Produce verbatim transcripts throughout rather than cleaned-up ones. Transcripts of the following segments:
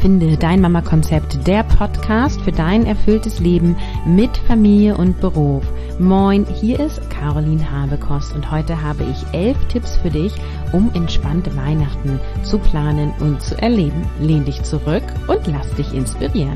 Finde dein Mama-Konzept, der Podcast für dein erfülltes Leben mit Familie und Beruf. Moin, hier ist Caroline Habekost und heute habe ich elf Tipps für dich, um entspannte Weihnachten zu planen und zu erleben. Lehn dich zurück und lass dich inspirieren.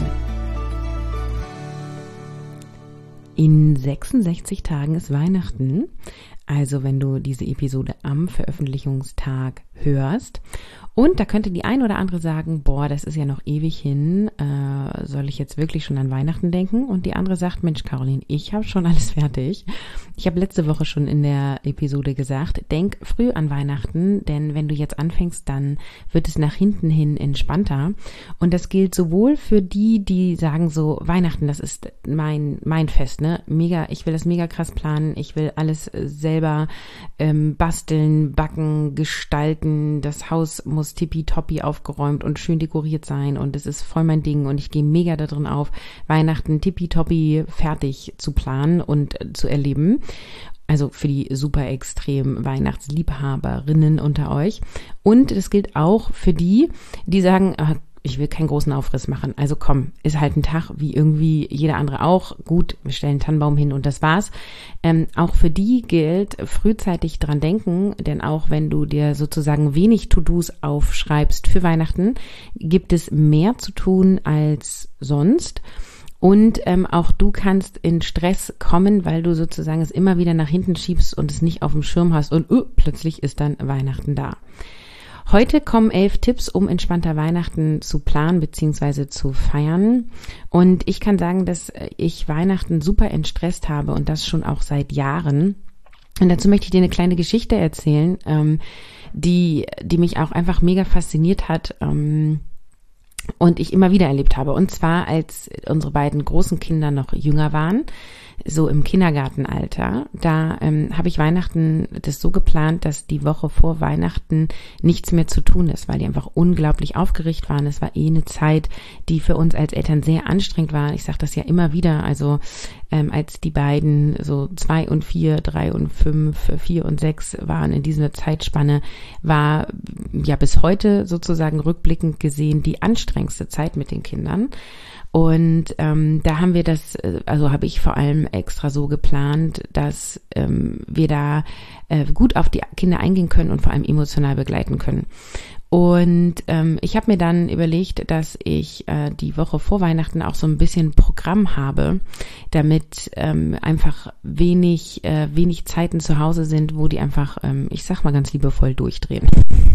In sechsundsechzig Tagen ist Weihnachten, also wenn du diese Episode am Veröffentlichungstag hörst. Und da könnte die ein oder andere sagen, boah, das ist ja noch ewig hin, äh, soll ich jetzt wirklich schon an Weihnachten denken? Und die andere sagt, Mensch Caroline, ich habe schon alles fertig. Ich habe letzte Woche schon in der Episode gesagt, denk früh an Weihnachten, denn wenn du jetzt anfängst, dann wird es nach hinten hin entspannter. Und das gilt sowohl für die, die sagen so, Weihnachten, das ist mein mein Fest, ne? Mega, ich will das mega krass planen, ich will alles selber ähm, basteln, backen, gestalten, das Haus muss tippitoppi aufgeräumt und schön dekoriert sein und es ist voll mein Ding und ich gehe mega da drin auf, Weihnachten tippitoppi fertig zu planen und äh, zu erleben. Also für die super extrem Weihnachtsliebhaberinnen unter euch. Und das gilt auch für die, die sagen, äh, ich will keinen großen Aufriss machen. Also komm, ist halt ein Tag wie irgendwie jeder andere auch. Gut, wir stellen einen Tannenbaum hin und das war's. Ähm, auch für die gilt, frühzeitig dran denken, denn auch wenn du dir sozusagen wenig To-Dos aufschreibst für Weihnachten, gibt es mehr zu tun als sonst. Und ähm, auch du kannst in Stress kommen, weil du sozusagen es immer wieder nach hinten schiebst und es nicht auf dem Schirm hast und uh, plötzlich ist dann Weihnachten da. Heute kommen elf Tipps, um entspannter Weihnachten zu planen bzw. zu feiern. Und ich kann sagen, dass ich Weihnachten super entstresst habe und das schon auch seit Jahren. Und dazu möchte ich dir eine kleine Geschichte erzählen, ähm, die, die mich auch einfach mega fasziniert hat ähm, und ich immer wieder erlebt habe. Und zwar, als unsere beiden großen Kinder noch jünger waren, so im Kindergartenalter, da ähm, habe ich Weihnachten das so geplant, dass die Woche vor Weihnachten nichts mehr zu tun ist, weil die einfach unglaublich aufgeregt waren. Es war eh eine Zeit, die für uns als Eltern sehr anstrengend war. Ich sage das ja immer wieder, also ähm, als die beiden so zwei und vier, drei und fünf, vier und sechs waren in dieser Zeitspanne, war ja bis heute sozusagen rückblickend gesehen die anstrengendste Zeit mit den Kindern. Und ähm, da haben wir das, also habe ich vor allem extra so geplant, dass ähm, wir da äh, gut auf die Kinder eingehen können und vor allem emotional begleiten können. Und ähm, ich habe mir dann überlegt, dass ich äh, die Woche vor Weihnachten auch so ein bisschen Programm habe, damit ähm, einfach wenig äh, wenig Zeiten zu Hause sind, wo die einfach, ähm, ich sag mal ganz liebevoll, durchdrehen.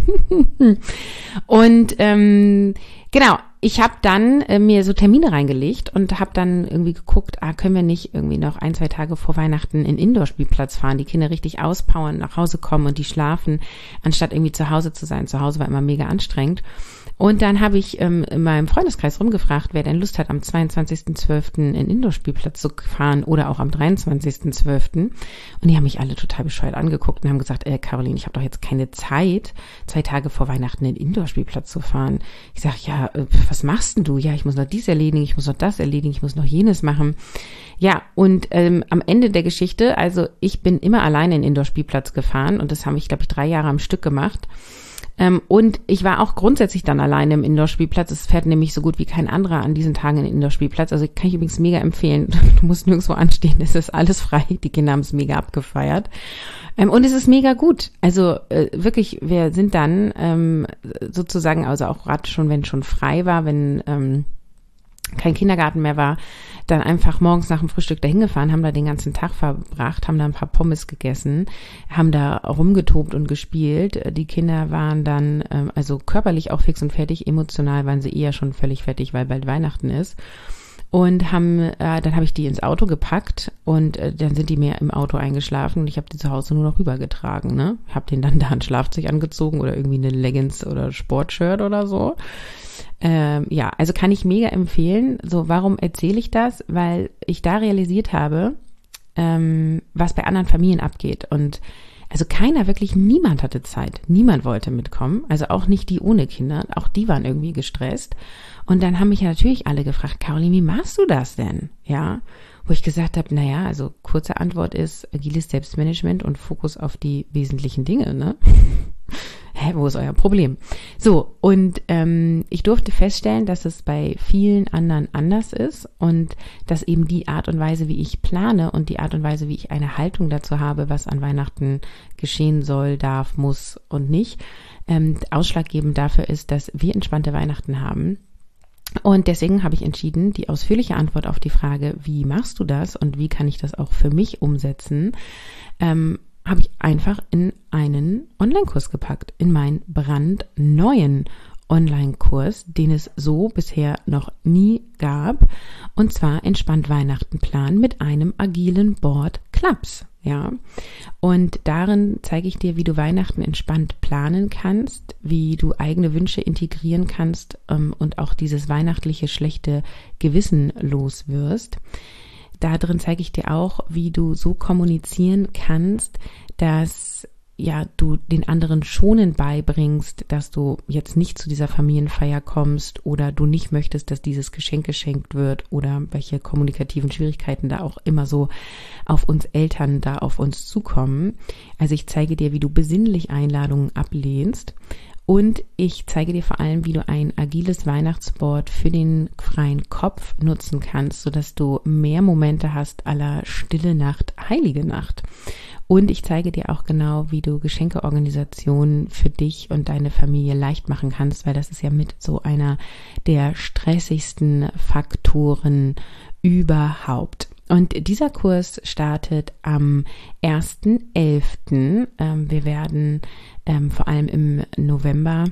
Und ähm, genau, ich habe dann äh, mir so Termine reingelegt und habe dann irgendwie geguckt, ah, können wir nicht irgendwie noch ein, zwei Tage vor Weihnachten in Indoor-Spielplatz fahren, die Kinder richtig auspowern, nach Hause kommen und die schlafen, anstatt irgendwie zu Hause zu sein. Zu Hause war immer mega anstrengend. Und dann habe ich ähm, in meinem Freundeskreis rumgefragt, wer denn Lust hat, am zweiundzwanzigsten zwölften in Indoor-Spielplatz zu fahren oder auch am dreiundzwanzigsten zwölften Und die haben mich alle total bescheuert angeguckt und haben gesagt, äh, Caroline, ich habe doch jetzt keine Zeit, zwei Tage vor Weihnachten in den Indoor-Spielplatz zu fahren. Ich sage, ja, äh, was machst denn du? Ja, ich muss noch dies erledigen, ich muss noch das erledigen, ich muss noch jenes machen. Ja, und ähm, am Ende der Geschichte, also ich bin immer alleine in den Indoor-Spielplatz gefahren und das habe ich, glaube ich, drei Jahre am Stück gemacht. Ähm, und ich war auch grundsätzlich dann alleine im Indoor-Spielplatz. Es fährt nämlich so gut wie kein anderer an diesen Tagen in den Indoor-Spielplatz. Also kann ich übrigens mega empfehlen. Du musst nirgendwo anstehen, es ist alles frei. Die Kinder haben es mega abgefeiert. Ähm, und es ist mega gut. Also äh, wirklich, wir sind dann ähm, sozusagen, also auch gerade schon, wenn schon frei war, wenn ähm, kein Kindergarten mehr war, dann einfach morgens nach dem Frühstück dahin gefahren, haben da den ganzen Tag verbracht, haben da ein paar Pommes gegessen, haben da rumgetobt und gespielt. Die Kinder waren dann ähm, also körperlich auch fix und fertig, emotional waren sie eher schon völlig fertig, weil bald Weihnachten ist. Und haben, äh, dann habe ich die ins Auto gepackt und äh, dann sind die mir im Auto eingeschlafen und ich habe die zu Hause nur noch rübergetragen, ne? Habe denen dann da ein Schlafzeug angezogen oder irgendwie eine Leggings oder Sportshirt oder so. Ähm, ja, also kann ich mega empfehlen. So, warum erzähle ich das? Weil ich da realisiert habe, ähm, was bei anderen Familien abgeht. Und also keiner, wirklich niemand hatte Zeit. Niemand wollte mitkommen. Also auch nicht die ohne Kinder. Auch die waren irgendwie gestresst. Und dann haben mich ja natürlich alle gefragt, Caroline, wie machst du das denn? Ja, wo ich gesagt habe, naja, also kurze Antwort ist agiles Selbstmanagement und Fokus auf die wesentlichen Dinge, ne? hä, wo ist euer Problem? So, und ähm, ich durfte feststellen, dass es bei vielen anderen anders ist und dass eben die Art und Weise, wie ich plane und die Art und Weise, wie ich eine Haltung dazu habe, was an Weihnachten geschehen soll, darf, muss und nicht, ähm, ausschlaggebend dafür ist, dass wir entspannte Weihnachten haben. Und deswegen habe ich entschieden, die ausführliche Antwort auf die Frage, wie machst du das und wie kann ich das auch für mich umsetzen, ähm, habe ich einfach in einen Online-Kurs gepackt, in meinen brandneuen Online-Kurs, den es so bisher noch nie gab, und zwar Entspannt Weihnachten planen mit einem agilen Board Clubs. Ja, und darin zeige ich dir, wie du Weihnachten entspannt planen kannst, wie du eigene Wünsche integrieren kannst ähm, und auch dieses weihnachtliche schlechte Gewissen los wirst. Da drin zeige ich dir auch, wie du so kommunizieren kannst, dass ja du den anderen schonend beibringst, dass du jetzt nicht zu dieser Familienfeier kommst oder du nicht möchtest, dass dieses Geschenk geschenkt wird oder welche kommunikativen Schwierigkeiten da auch immer so auf uns Eltern da auf uns zukommen. Also ich zeige dir, wie du besinnlich Einladungen ablehnst. Und ich zeige dir vor allem, wie du ein agiles Weihnachtsboard für den freien Kopf nutzen kannst, sodass du mehr Momente hast à la Stille Nacht, Heilige Nacht. Und ich zeige dir auch genau, wie du Geschenkeorganisationen für dich und deine Familie leicht machen kannst, weil das ist ja mit so einer der stressigsten Faktoren überhaupt. Und dieser Kurs startet am ersten elften Ähm, wir werden ähm, vor allem im November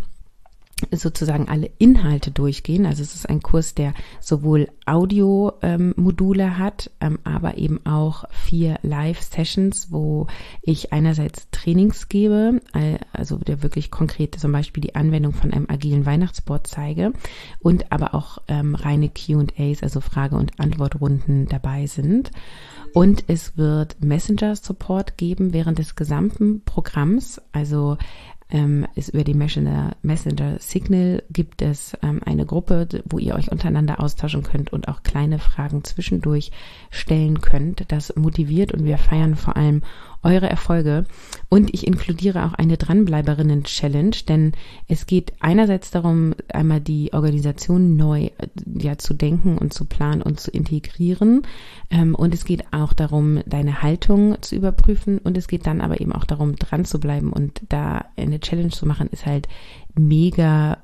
sozusagen alle Inhalte durchgehen. Also es ist ein Kurs, der sowohl Audio-Module ähm, hat, ähm, aber eben auch vier Live-Sessions, wo ich einerseits Trainings gebe, also der wirklich konkret zum Beispiel die Anwendung von einem agilen Weihnachtsboard zeige und aber auch ähm, reine Q und A's, also Frage- und Antwortrunden dabei sind. Und es wird Messenger-Support geben während des gesamten Programms, also Ähm, ist über die Messenger, Messenger Signal gibt es ähm, eine Gruppe, wo ihr euch untereinander austauschen könnt und auch kleine Fragen zwischendurch stellen könnt. Das motiviert und wir feiern vor allem eure Erfolge. Und ich inkludiere auch eine Dranbleiberinnen-Challenge, denn es geht einerseits darum, einmal die Organisation neu ja, zu denken und zu planen und zu integrieren. Ähm, und es geht auch darum, deine Haltung zu überprüfen. Und es geht dann aber eben auch darum, dran zu bleiben und da eine Challenge zu machen, ist halt mega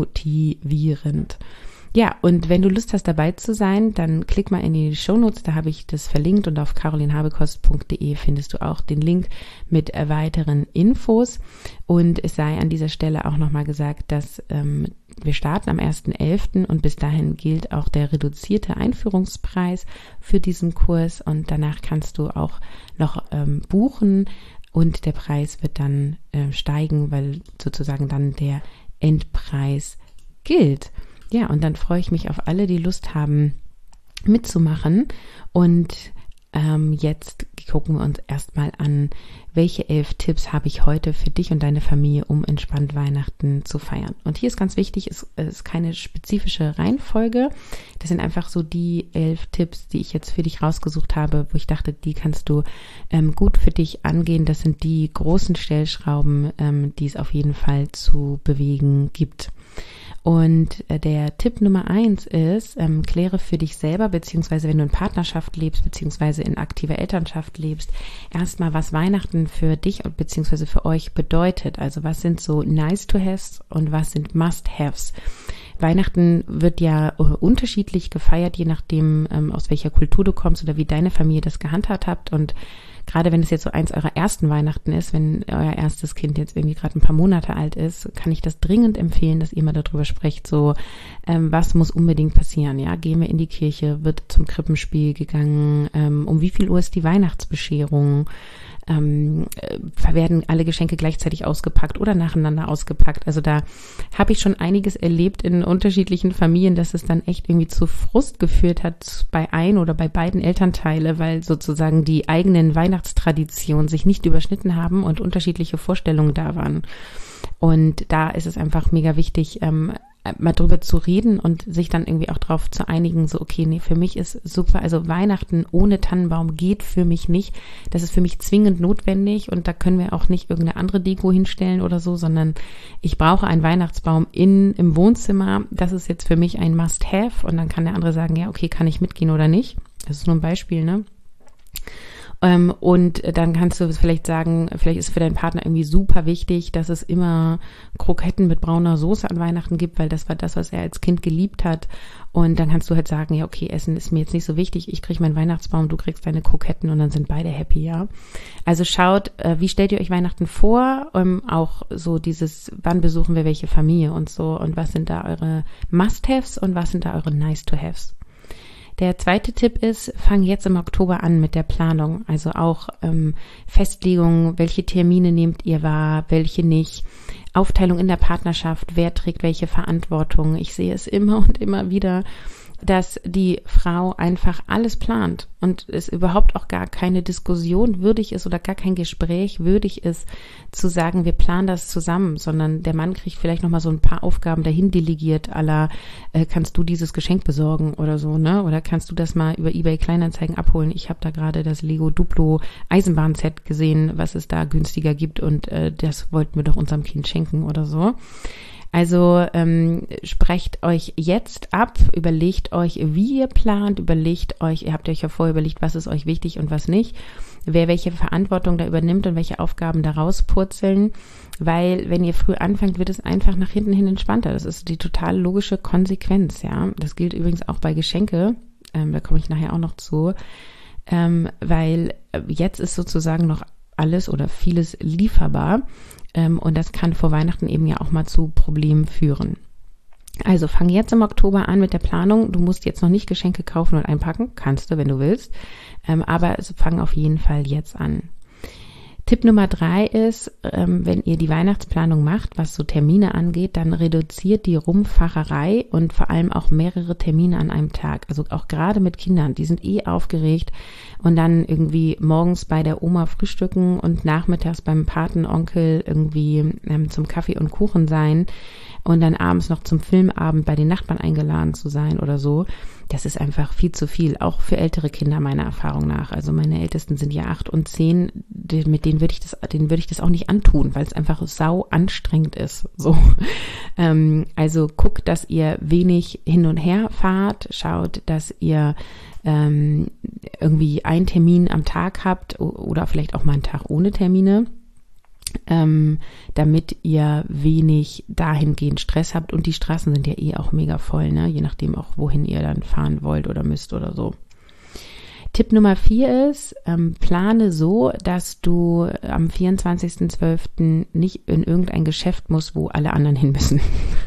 motivierend. Ja, und wenn du Lust hast, dabei zu sein, dann klick mal in die Shownotes, da habe ich das verlinkt und auf carolinhabekost punkt de findest du auch den Link mit weiteren Infos. Und es sei an dieser Stelle auch nochmal gesagt, dass ähm, wir starten am ersten elften und bis dahin gilt auch der reduzierte Einführungspreis für diesen Kurs und danach kannst du auch noch ähm, buchen und der Preis wird dann äh, steigen, weil sozusagen dann der Endpreis gilt. Ja, und dann freue ich mich auf alle, die Lust haben, mitzumachen. Und ähm, jetzt gucken wir uns erstmal an, welche elf Tipps habe ich heute für dich und deine Familie, um entspannt Weihnachten zu feiern. Und hier ist ganz wichtig, es ist keine spezifische Reihenfolge. Das sind einfach so die elf Tipps, die ich jetzt für dich rausgesucht habe, wo ich dachte, die kannst du ähm, gut für dich angehen. Das sind die großen Stellschrauben, ähm, die es auf jeden Fall zu bewegen gibt. Und äh, der Tipp Nummer eins ist, ähm, kläre für dich selber, beziehungsweise wenn du in Partnerschaft lebst, beziehungsweise in aktiver Elternschaft lebst, erstmal, was Weihnachten für dich und beziehungsweise für euch bedeutet. Also was sind so Nice-to-Haves und was sind Must-Haves? Weihnachten wird ja unterschiedlich gefeiert, je nachdem, ähm, aus welcher Kultur du kommst oder wie deine Familie das gehandhabt habt. Und gerade wenn es jetzt so eins eurer ersten Weihnachten ist, wenn euer erstes Kind jetzt irgendwie gerade ein paar Monate alt ist, kann ich das dringend empfehlen, dass ihr mal darüber sprecht, so ähm, was muss unbedingt passieren, ja, gehen wir in die Kirche, wird zum Krippenspiel gegangen, ähm, um wie viel Uhr ist die Weihnachtsbescherung, ähm, äh, werden alle Geschenke gleichzeitig ausgepackt oder nacheinander ausgepackt, also da habe ich schon einiges erlebt in unterschiedlichen Familien, dass es dann echt irgendwie zu Frust geführt hat bei ein oder bei beiden Elternteile, weil sozusagen die eigenen Weihnachtstraditionen sich nicht überschnitten haben und unterschiedliche Vorstellungen da waren. Und da ist es einfach mega wichtig, ähm, mal drüber zu reden und sich dann irgendwie auch drauf zu einigen, so okay, nee, für mich ist super, also Weihnachten ohne Tannenbaum geht für mich nicht, das ist für mich zwingend notwendig und da können wir auch nicht irgendeine andere Deko hinstellen oder so, sondern ich brauche einen Weihnachtsbaum in, im Wohnzimmer, das ist jetzt für mich ein Must-Have und dann kann der andere sagen, ja, okay, kann ich mitgehen oder nicht, das ist nur ein Beispiel, ne? Ähm, und dann kannst du vielleicht sagen, vielleicht ist für deinen Partner irgendwie super wichtig, dass es immer Kroketten mit brauner Soße an Weihnachten gibt, weil das war das, was er als Kind geliebt hat. Und dann kannst du halt sagen, ja, okay, Essen ist mir jetzt nicht so wichtig, ich kriege meinen Weihnachtsbaum, du kriegst deine Kroketten und dann sind beide happy, ja. Also schaut, äh, wie stellt ihr euch Weihnachten vor? Ähm, auch so dieses, wann besuchen wir welche Familie und so und was sind da eure Must-Haves und was sind da eure Nice-to-Haves? Der zweite Tipp ist, fang jetzt im Oktober an mit der Planung, also auch ähm, Festlegung, welche Termine nehmt ihr wahr, welche nicht, Aufteilung in der Partnerschaft, wer trägt welche Verantwortung. Ich sehe es immer und immer wieder, dass die Frau einfach alles plant und es überhaupt auch gar keine Diskussion würdig ist oder gar kein Gespräch würdig ist, zu sagen, wir planen das zusammen, sondern der Mann kriegt vielleicht nochmal so ein paar Aufgaben dahin delegiert, à la, äh, kannst du dieses Geschenk besorgen oder so, ne? Oder kannst du das mal über eBay Kleinanzeigen abholen? Ich habe da gerade das Lego Duplo Eisenbahnset gesehen, was es da günstiger gibt und äh, das wollten wir doch unserem Kind schenken oder so. Also ähm, sprecht euch jetzt ab, überlegt euch, wie ihr plant, überlegt euch, ihr habt euch ja vorher überlegt, was ist euch wichtig und was nicht, wer welche Verantwortung da übernimmt und welche Aufgaben da rauspurzeln, weil wenn ihr früh anfangt, wird es einfach nach hinten hin entspannter. Das ist die total logische Konsequenz, ja. Das gilt übrigens auch bei Geschenke, ähm, da komme ich nachher auch noch zu, ähm, weil jetzt ist sozusagen noch alles oder vieles lieferbar. Ähm, und das kann vor Weihnachten eben ja auch mal zu Problemen führen. Also fang jetzt im Oktober an mit der Planung. Du musst jetzt noch nicht Geschenke kaufen und einpacken. Kannst du, wenn du willst. Ähm, aber also fang auf jeden Fall jetzt an. Tipp Nummer drei ist, ähm, wenn ihr die Weihnachtsplanung macht, was so Termine angeht, dann reduziert die Rumfahrerei und vor allem auch mehrere Termine an einem Tag. Also auch gerade mit Kindern, die sind eh aufgeregt und dann irgendwie morgens bei der Oma frühstücken und nachmittags beim Patenonkel irgendwie ähm, zum Kaffee und Kuchen sein und dann abends noch zum Filmabend bei den Nachbarn eingeladen zu sein oder so. Das ist einfach viel zu viel, auch für ältere Kinder meiner Erfahrung nach. Also meine Ältesten sind ja acht und zehn, mit denen würde ich das, denen würde ich das auch nicht antun, weil es einfach sau anstrengend ist. So, ähm, also guckt, dass ihr wenig hin und her fahrt, schaut, dass ihr ähm, irgendwie einen Termin am Tag habt oder vielleicht auch mal einen Tag ohne Termine. Ähm, damit ihr wenig dahingehend Stress habt und die Straßen sind ja eh auch mega voll, ne? Je nachdem auch, wohin ihr dann fahren wollt oder müsst oder so. Tipp Nummer vier ist, ähm, plane so, dass du am vierundzwanzigsten zwölften nicht in irgendein Geschäft musst, wo alle anderen hin müssen.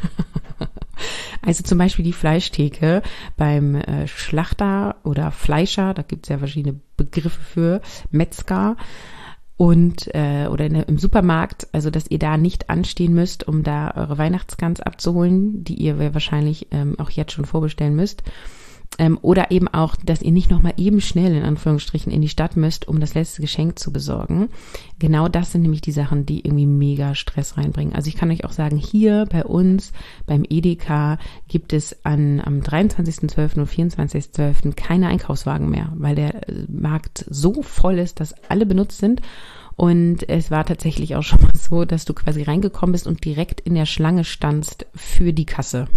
Also zum Beispiel die Fleischtheke beim äh, Schlachter oder Fleischer, da gibt es ja verschiedene Begriffe für, Metzger. Und äh, oder in, im Supermarkt, also dass ihr da nicht anstehen müsst, um da eure Weihnachtsgans abzuholen, die ihr wahrscheinlich ähm, auch jetzt schon vorbestellen müsst. Ähm, oder eben auch, dass ihr nicht nochmal eben schnell in Anführungsstrichen in die Stadt müsst, um das letzte Geschenk zu besorgen. Genau das sind nämlich die Sachen, die irgendwie mega Stress reinbringen. Also ich kann euch auch sagen, hier bei uns beim Edeka gibt es an am dreiundzwanzigsten zwölften und vierundzwanzigsten zwölften keine Einkaufswagen mehr, weil der Markt so voll ist, dass alle benutzt sind. Und es war tatsächlich auch schon mal so, dass du quasi reingekommen bist und direkt in der Schlange standst für die Kasse.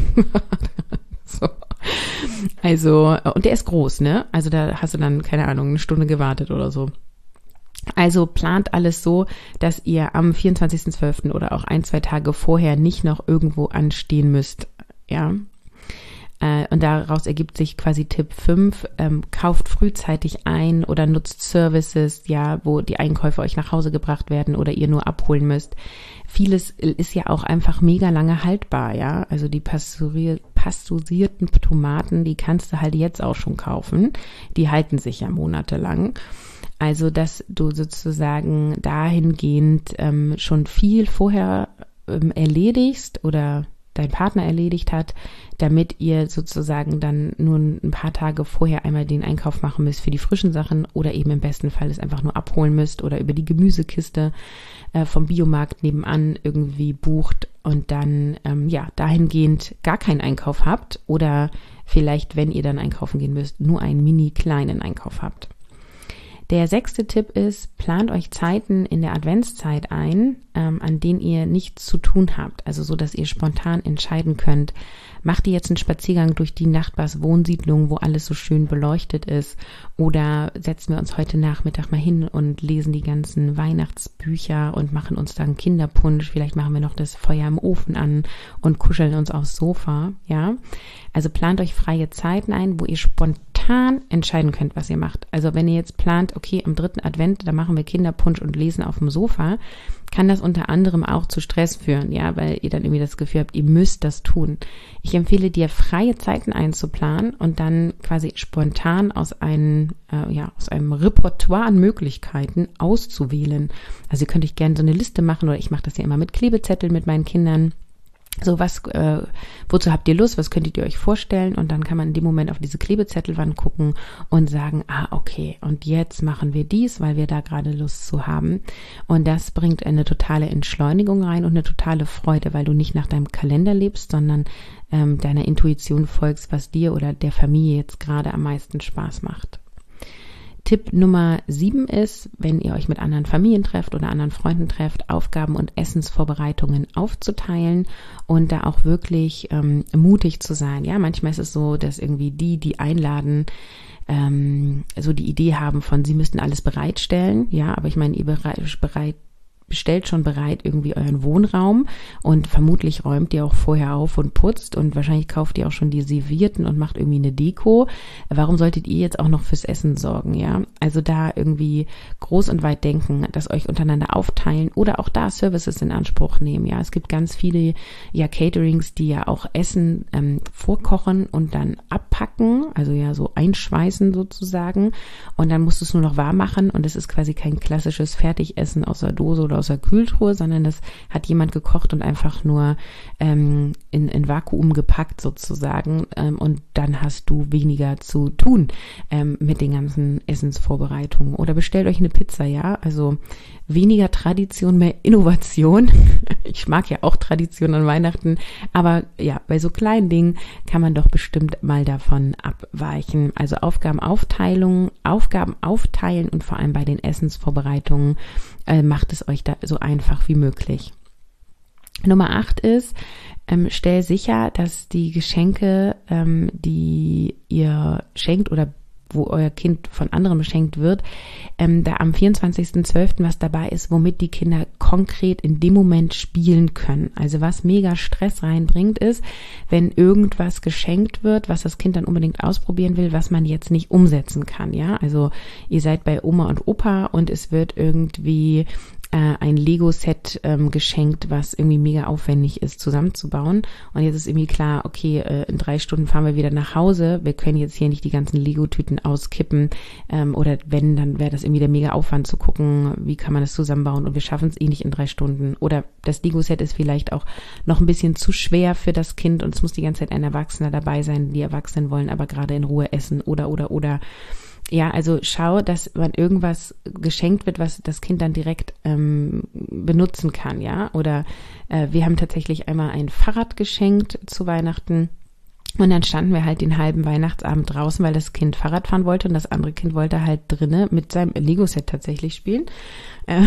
So. Also, und der ist groß, ne? Also da hast du dann, keine Ahnung, eine Stunde gewartet oder so. Also plant alles so, dass ihr am vierundzwanzigsten zwölften oder auch ein, zwei Tage vorher nicht noch irgendwo anstehen müsst, ja. Und daraus ergibt sich quasi Tipp fünf, ähm, kauft frühzeitig ein oder nutzt Services, ja, wo die Einkäufe euch nach Hause gebracht werden oder ihr nur abholen müsst. Vieles ist ja auch einfach mega lange haltbar, ja. Also die pasteurier- pasteurisierten Tomaten, die kannst du halt jetzt auch schon kaufen. Die halten sich ja monatelang. Also, dass du sozusagen dahingehend ähm, schon viel vorher ähm, erledigst oder dein Partner erledigt hat, damit ihr sozusagen dann nur ein paar Tage vorher einmal den Einkauf machen müsst für die frischen Sachen oder eben im besten Fall es einfach nur abholen müsst oder über die Gemüsekiste äh, vom Biomarkt nebenan irgendwie bucht und dann ähm, ja dahingehend gar keinen Einkauf habt oder vielleicht, wenn ihr dann einkaufen gehen müsst, nur einen mini kleinen Einkauf habt. Der sechste Tipp ist, plant euch Zeiten in der Adventszeit ein, ähm, an denen ihr nichts zu tun habt. Also so, dass ihr spontan entscheiden könnt, macht ihr jetzt einen Spaziergang durch die Nachbarswohnsiedlung, wo alles so schön beleuchtet ist, oder setzen wir uns heute Nachmittag mal hin und lesen die ganzen Weihnachtsbücher und machen uns dann Kinderpunsch. Vielleicht machen wir noch das Feuer im Ofen an und kuscheln uns aufs Sofa, ja. Also plant euch freie Zeiten ein, wo ihr spontan entscheiden könnt, was ihr macht. Also wenn ihr jetzt plant, okay, am dritten Advent, da machen wir Kinderpunsch und lesen auf dem Sofa, kann das unter anderem auch zu Stress führen, ja, weil ihr dann irgendwie das Gefühl habt, ihr müsst das tun. Ich empfehle dir, freie Zeiten einzuplanen und dann quasi spontan aus einem, äh, ja, aus einem Repertoire an Möglichkeiten auszuwählen. Also ihr könnt euch gerne so eine Liste machen, oder ich mache das ja immer mit Klebezetteln mit meinen Kindern. So, was, äh, wozu habt ihr Lust, was könntet ihr euch vorstellen? Und dann kann man in dem Moment auf diese Klebezettelwand gucken und sagen, ah, okay, und jetzt machen wir dies, weil wir da gerade Lust zu haben. Und das bringt eine totale Entschleunigung rein und eine totale Freude, weil du nicht nach deinem Kalender lebst, sondern ähm, deiner Intuition folgst, was dir oder der Familie jetzt gerade am meisten Spaß macht. Tipp Nummer sieben ist, wenn ihr euch mit anderen Familien trefft oder anderen Freunden trefft, Aufgaben und Essensvorbereitungen aufzuteilen und da auch wirklich ähm, mutig zu sein. Ja, manchmal ist es so, dass irgendwie die, die einladen, ähm, so die Idee haben von, sie müssten alles bereitstellen. Ja, aber ich meine, ihr bereit, bereit bestellt schon bereit irgendwie euren Wohnraum und vermutlich räumt ihr auch vorher auf und putzt und wahrscheinlich kauft ihr auch schon die Servietten und macht irgendwie eine Deko. Warum solltet ihr jetzt auch noch fürs Essen sorgen, ja? Also da irgendwie groß und weit denken, das euch untereinander aufteilen oder auch da Services in Anspruch nehmen, ja? Es gibt ganz viele ja Caterings, die ja auch Essen ähm, vorkochen und dann abpacken, also ja so einschweißen sozusagen, und dann musst du es nur noch warm machen und es ist quasi kein klassisches Fertigessen aus der Dose oder aus der Kühltruhe, sondern das hat jemand gekocht und einfach nur ähm, in, in Vakuum gepackt sozusagen, ähm, und dann hast du weniger zu tun ähm, mit den ganzen Essensvorbereitungen. Oder bestellt euch eine Pizza, ja, also weniger Tradition, mehr Innovation. Ich mag ja auch Tradition an Weihnachten, aber ja, bei so kleinen Dingen kann man doch bestimmt mal davon abweichen. Also Aufgabenaufteilung, Aufgaben aufteilen und vor allem bei den Essensvorbereitungen äh, macht es euch da so einfach wie möglich. Nummer acht ist, ähm, stell sicher, dass die Geschenke, ähm, die ihr schenkt oder wo euer Kind von anderem beschenkt wird, ähm, da am vierundzwanzigsten zwölften was dabei ist, womit die Kinder konkret in dem Moment spielen können. Also was mega Stress reinbringt ist, wenn irgendwas geschenkt wird, was das Kind dann unbedingt ausprobieren will, was man jetzt nicht umsetzen kann, ja. Also ihr seid bei Oma und Opa und es wird irgendwie ein Lego-Set ähm, geschenkt, was irgendwie mega aufwendig ist zusammenzubauen. Und jetzt ist irgendwie klar, okay, äh, in drei Stunden fahren wir wieder nach Hause. Wir können jetzt hier nicht die ganzen Lego-Tüten auskippen. Ähm, oder wenn, dann wäre das irgendwie der mega Aufwand zu gucken, wie kann man das zusammenbauen. Und wir schaffen es eh nicht in drei Stunden. Oder das Lego-Set ist vielleicht auch noch ein bisschen zu schwer für das Kind und es muss die ganze Zeit ein Erwachsener dabei sein. Die Erwachsenen wollen aber gerade in Ruhe essen oder, oder, oder. Ja, also schau, dass man irgendwas geschenkt wird, was das Kind dann direkt ähm, benutzen kann, ja. Oder äh, wir haben tatsächlich einmal ein Fahrrad geschenkt zu Weihnachten. Und dann standen wir halt den halben Weihnachtsabend draußen, weil das Kind Fahrrad fahren wollte und das andere Kind wollte halt drinnen mit seinem Lego-Set tatsächlich spielen. Äh,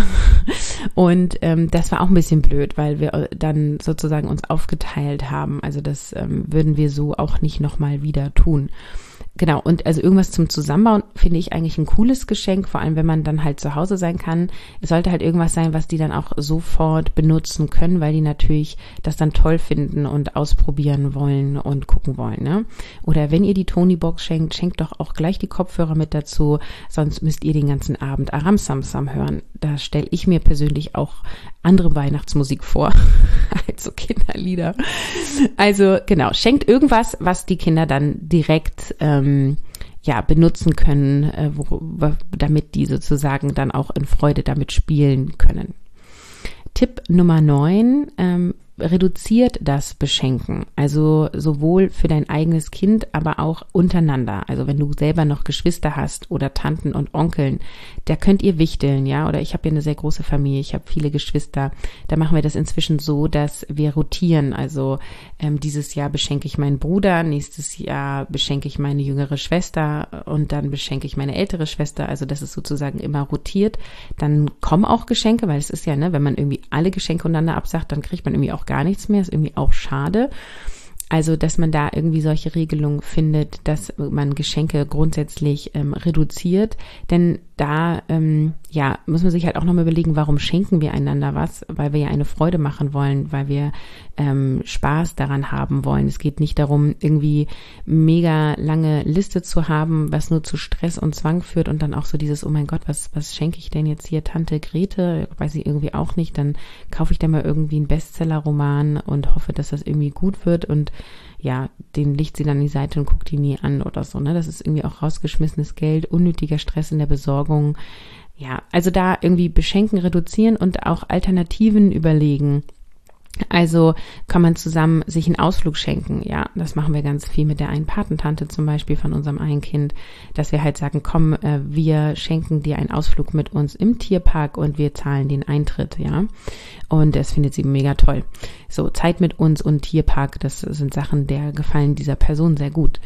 und ähm, das war auch ein bisschen blöd, weil wir dann sozusagen uns aufgeteilt haben. Also das ähm, würden wir so auch nicht nochmal wieder tun. Genau, und also irgendwas zum Zusammenbauen finde ich eigentlich ein cooles Geschenk, vor allem wenn man dann halt zu Hause sein kann. Es sollte halt irgendwas sein, was die dann auch sofort benutzen können, weil die natürlich das dann toll finden und ausprobieren wollen und gucken wollen, ne? Oder wenn ihr die Tony-Box schenkt, schenkt doch auch gleich die Kopfhörer mit dazu, sonst müsst ihr den ganzen Abend Aram Samsam hören. Da stelle ich mir persönlich auch andere Weihnachtsmusik vor, als so Kinderlieder. Also genau, schenkt irgendwas, was die Kinder dann direkt ähm, ja benutzen können, äh, wo, damit die sozusagen dann auch in Freude damit spielen können. Tipp Nummer neun, ähm, reduziert das Beschenken, also sowohl für dein eigenes Kind, aber auch untereinander. Also wenn du selber noch Geschwister hast oder Tanten und Onkeln, da könnt ihr wichteln, ja, oder ich habe ja eine sehr große Familie, ich habe viele Geschwister, da machen wir das inzwischen so, dass wir rotieren, also ähm, dieses Jahr beschenke ich meinen Bruder, nächstes Jahr beschenke ich meine jüngere Schwester und dann beschenke ich meine ältere Schwester, also das ist sozusagen immer rotiert. Dann kommen auch Geschenke, weil es ist ja, ne, wenn man irgendwie alle Geschenke untereinander absagt, dann kriegt man irgendwie auch gar nichts mehr, ist irgendwie auch schade. Also, dass man da irgendwie solche Regelungen findet, dass man Geschenke grundsätzlich ähm, reduziert, denn da, ähm, ja, muss man sich halt auch nochmal überlegen, warum schenken wir einander was, weil wir ja eine Freude machen wollen, weil wir ähm, Spaß daran haben wollen. Es geht nicht darum, irgendwie mega lange Liste zu haben, was nur zu Stress und Zwang führt und dann auch so dieses, oh mein Gott, was was schenke ich denn jetzt hier Tante Grete? Weiß ich irgendwie auch nicht, dann kaufe ich da mal irgendwie einen Bestseller-Roman und hoffe, dass das irgendwie gut wird und ja, den legt sie dann an die Seite und guckt die nie an oder so, ne? Das ist irgendwie auch rausgeschmissenes Geld, unnötiger Stress in der Besorgung. Ja, also da irgendwie beschenken, reduzieren und auch Alternativen überlegen. Also kann man zusammen sich einen Ausflug schenken, ja, das machen wir ganz viel mit der einen Patentante zum Beispiel von unserem einen Kind, dass wir halt sagen, komm, äh, wir schenken dir einen Ausflug mit uns im Tierpark und wir zahlen den Eintritt, ja, und das findet sie mega toll. So, Zeit mit uns und Tierpark, das sind Sachen, der gefallen dieser Person sehr gut.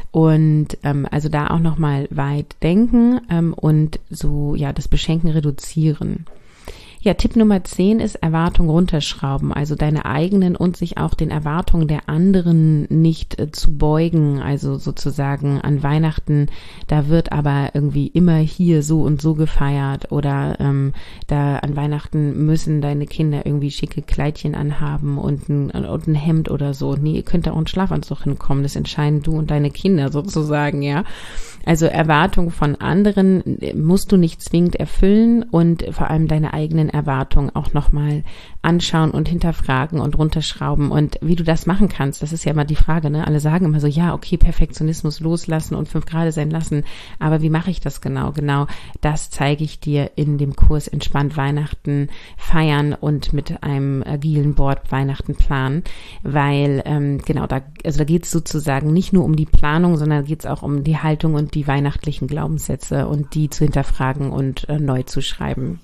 Und ähm, also da auch nochmal weit denken ähm, und so, ja, das Beschenken reduzieren. Ja, Tipp Nummer zehn ist Erwartung runterschrauben, also deine eigenen und sich auch den Erwartungen der anderen nicht äh, zu beugen, also sozusagen an Weihnachten, da wird aber irgendwie immer hier so und so gefeiert oder ähm, da an Weihnachten müssen deine Kinder irgendwie schicke Kleidchen anhaben und ein, und ein Hemd oder so. Nee, ihr könnt da auch einen Schlafanzug hinkommen, das entscheiden du und deine Kinder sozusagen, ja. Also Erwartungen von anderen musst du nicht zwingend erfüllen und vor allem deine eigenen Erwartungen auch nochmal anschauen und hinterfragen und runterschrauben. Und wie du das machen kannst, das ist ja immer die Frage, ne? Alle sagen immer so, ja, okay, Perfektionismus loslassen und fünf Grade sein lassen. Aber wie mache ich das genau? Genau, das zeige ich dir in dem Kurs Entspannt Weihnachten feiern und mit einem agilen Board Weihnachten planen. Weil, ähm, genau, da, also da geht es sozusagen nicht nur um die Planung, sondern geht es auch um die Haltung und die weihnachtlichen Glaubenssätze und die zu hinterfragen und äh, neu zu schreiben.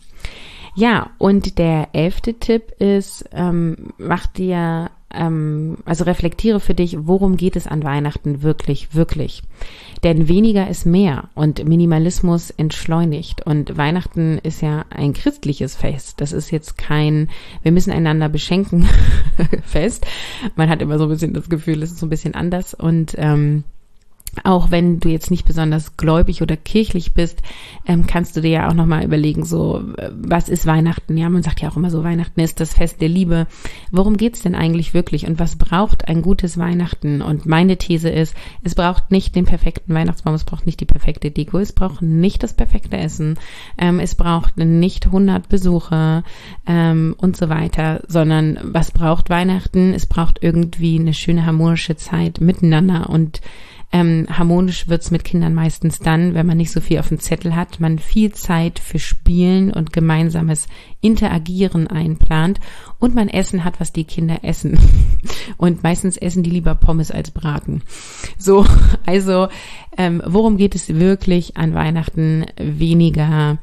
Ja, und der elfte Tipp ist, ähm, mach dir, ähm, also reflektiere für dich, worum geht es an Weihnachten wirklich, wirklich. Denn weniger ist mehr und Minimalismus entschleunigt. Und Weihnachten ist ja ein christliches Fest. Das ist jetzt kein, wir müssen einander beschenken Fest. Man hat immer so ein bisschen das Gefühl, es ist so ein bisschen anders und ähm, auch wenn du jetzt nicht besonders gläubig oder kirchlich bist, ähm, kannst du dir ja auch nochmal überlegen, so, was ist Weihnachten? Ja, man sagt ja auch immer so, Weihnachten ist das Fest der Liebe. Worum geht's denn eigentlich wirklich? Und was braucht ein gutes Weihnachten? Und meine These ist, es braucht nicht den perfekten Weihnachtsbaum, es braucht nicht die perfekte Deko, es braucht nicht das perfekte Essen, ähm, es braucht nicht hundert Besucher ähm, und so weiter, sondern was braucht Weihnachten? Es braucht irgendwie eine schöne harmonische Zeit miteinander und Ähm, harmonisch wird's mit Kindern meistens dann, wenn man nicht so viel auf dem Zettel hat, man viel Zeit für Spielen und gemeinsames Interagieren einplant und man Essen hat, was die Kinder essen. Und meistens essen die lieber Pommes als Braten. So, also ähm, worum geht es wirklich an Weihnachten? Weniger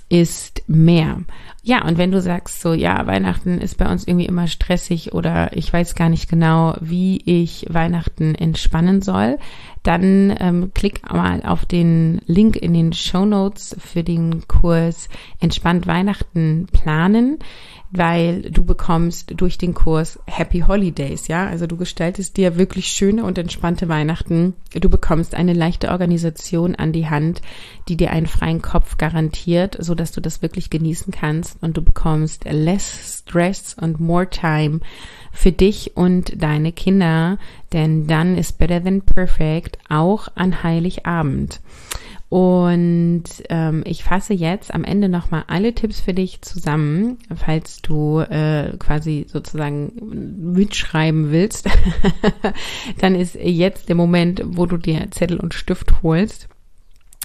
ist mehr. Ja, und wenn du sagst so, ja, Weihnachten ist bei uns irgendwie immer stressig oder ich weiß gar nicht genau, wie ich Weihnachten entspannen soll, dann ähm, klick mal auf den Link in den Shownotes für den Kurs Entspannt Weihnachten planen, weil du bekommst durch den Kurs Happy Holidays, ja, also du gestaltest dir wirklich schöne und entspannte Weihnachten. Du bekommst eine leichte Organisation an die Hand, die dir einen freien Kopf garantiert, so dass du das wirklich genießen kannst und du bekommst less stress und more time für dich und deine Kinder, denn dann ist better than perfect auch an Heiligabend. Und ähm, ich fasse jetzt am Ende nochmal alle Tipps für dich zusammen, falls du äh, quasi sozusagen mitschreiben willst. Dann ist jetzt der Moment, wo du dir Zettel und Stift holst.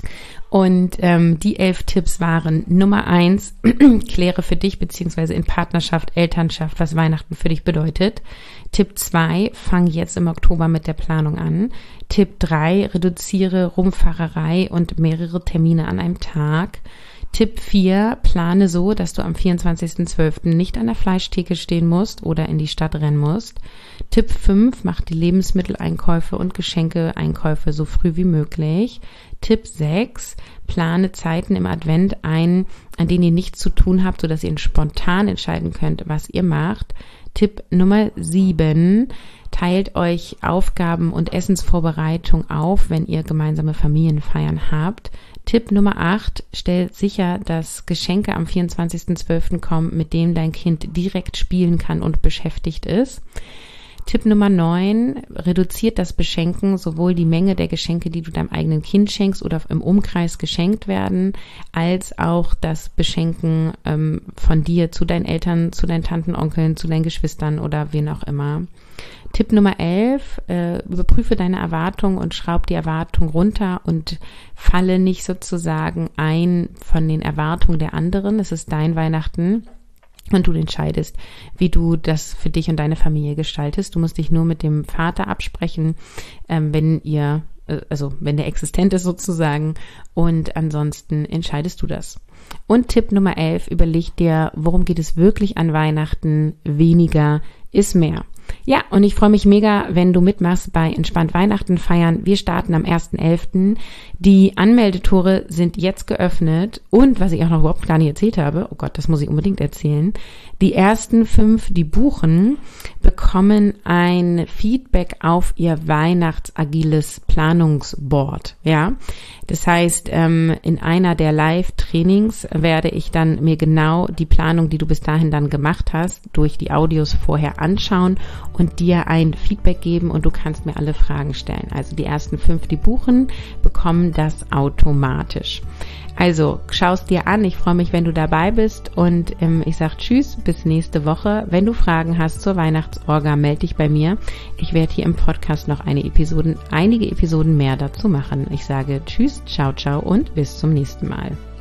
Und ähm, die elf Tipps waren: Nummer eins, kläre für dich beziehungsweise in Partnerschaft, Elternschaft, was Weihnachten für dich bedeutet. Tipp zwei, fang jetzt im Oktober mit der Planung an. Tipp drei, reduziere Rumfahrerei und mehrere Termine an einem Tag. Tipp vier, plane so, dass du am vierundzwanzigsten zwölften nicht an der Fleischtheke stehen musst oder in die Stadt rennen musst. Tipp fünf, mach die Lebensmitteleinkäufe und Geschenkeeinkäufe so früh wie möglich. Tipp sechs, plane Zeiten im Advent ein, an denen ihr nichts zu tun habt, sodass ihr spontan entscheiden könnt, was ihr macht. Tipp Nummer sieben, teilt euch Aufgaben und Essensvorbereitung auf, wenn ihr gemeinsame Familienfeiern habt. Tipp Nummer acht, stellt sicher, dass Geschenke am vierundzwanzigsten zwölften kommen, mit denen dein Kind direkt spielen kann und beschäftigt ist. Tipp Nummer neun, reduziert das Beschenken, sowohl die Menge der Geschenke, die du deinem eigenen Kind schenkst oder im Umkreis geschenkt werden, als auch das Beschenken ähm, von dir zu deinen Eltern, zu deinen Tanten, Onkeln, zu deinen Geschwistern oder wen auch immer. Tipp Nummer elf, äh, überprüfe deine Erwartungen und schraub die Erwartung runter und falle nicht sozusagen ein von den Erwartungen der anderen. Es ist dein Weihnachten. Und du entscheidest, wie du das für dich und deine Familie gestaltest. Du musst dich nur mit dem Vater absprechen, ähm, wenn ihr, äh, also wenn der existent ist sozusagen. Und ansonsten entscheidest du das. Und Tipp Nummer elf, überleg dir, worum geht es wirklich an Weihnachten? Weniger ist mehr. Ja, und ich freue mich mega, wenn du mitmachst bei Entspannt Weihnachten feiern. Wir starten am ersten elften Die Anmeldetore sind jetzt geöffnet und was ich auch noch überhaupt gar nicht erzählt habe, oh Gott, das muss ich unbedingt erzählen, die ersten fünf, die buchen, bekommen ein Feedback auf ihr weihnachtsagiles Planungsboard, ja. Das heißt, ähm, in einer der Live-Trainings werde ich dann mir genau die Planung, die du bis dahin dann gemacht hast, durch die Audios vorher anschauen und dir ein Feedback geben und du kannst mir alle Fragen stellen. Also die ersten fünf, die buchen, bekommen das automatisch. Also schaust dir an, ich freue mich, wenn du dabei bist und ähm, ich sage tschüss, bis nächste Woche. Wenn du Fragen hast zur Weihnachtsorga, melde dich bei mir. Ich werde hier im Podcast noch eine Episoden, einige Episoden mehr dazu machen. Ich sage tschüss, ciao, ciao und bis zum nächsten Mal.